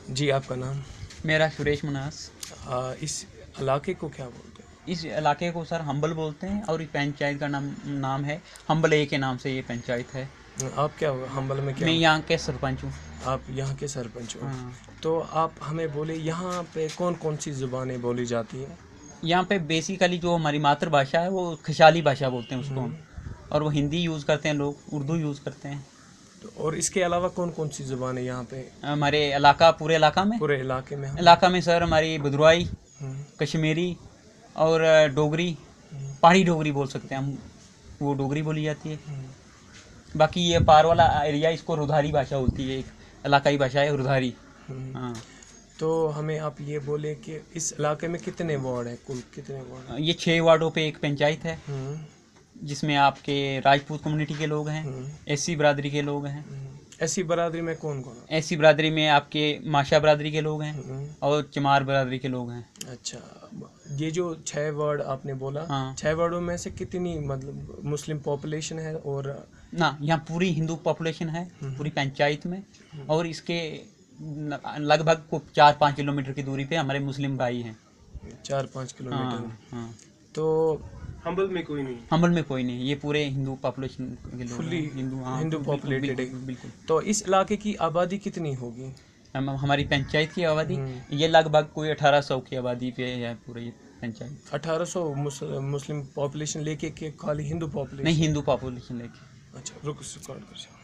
जी, आपका नाम? मेरा सुरेश मनास। इस इलाके को क्या बोलते हैं? इस इलाके को सर हम्बल बोलते हैं और इस पंचायत का नाम है हम्बल ए के नाम से ये पंचायत है। आप क्या हो हम्बल में क्या मैं हो? यहाँ के सरपंच हूँ। आप यहाँ के सरपंच हो। हाँ। तो आप हमें बोले यहाँ पे कौन कौन सी ज़ुबानें बोली जाती हैं? यहाँ पे बेसिकली जो हमारी मातृभाषा है वो खिशाली भाषा बोलते हैं उसको हम। और वो हिंदी यूज़ करते हैं, लोग उर्दू यूज़ करते हैं। तो और इसके अलावा कौन कौन सी ज़ुबानें यहाँ पे हमारे पूरे पूरे इलाके में? इलाका में सर हमारी भदरवाई, हम्म, कश्मीरी और डोगरी, पहाड़ी डोगरी बोल सकते हैं हम, वो डोगरी बोली जाती है। बाकी ये पार वाला एरिया इसको रुधारी भाषा बोलती है, एक इलाकाई भाषा है रुधारी। हाँ। तो हमें आप ये बोले कि इस इलाके में कितने वार्ड हैं, कुल कितने वार्ड हैं? ये 6 वार्डों पे एक पंचायत है, हम्म, जिसमें आपके राजपूत कम्युनिटी के लोग हैं, एससी बरादरी के लोग हैं। ऐसी बरादरी में कौन कौन है? एससी बरादरी में आपके माशा बरादरी के लोग हैं और चमार बरादरी के लोग हैं। अच्छा, ये जो 6 वार्ड आपने बोला, हाँ। 6 वार्डों में से कितनी मतलब मुस्लिम पॉपुलेशन है? और ना, यहाँ पूरी हिंदू पॉपुलेशन है पूरी पंचायत में, और इसके लगभग 4-5 किलोमीटर की दूरी पे हमारे मुस्लिम भाई हैं। 4-5 किलोमीटर। हाँ, हाँ। तो हम्बल में कोई नहीं, ये पूरे हिंदू पॉपुलेशन के लोग फुल्ली हैं। हिंदू, हाँ, हिंदू बिल्कुल, पॉपुलेटेड है। बिल्कुल, बिल्कुल। तो इस इलाके की आबादी कितनी होगी? हमारी पंचायत की आबादी ये लगभग कोई 1800 की आबादी पे है पूरी ये पंचायत। 1800 मुस्लिम पॉपुलेशन लेके के खाली हिंदू नहीं, पॉपुलेशन? हिंदू पॉपुलेशन लेके। अच्छा, रुक रिकॉर्ड कर।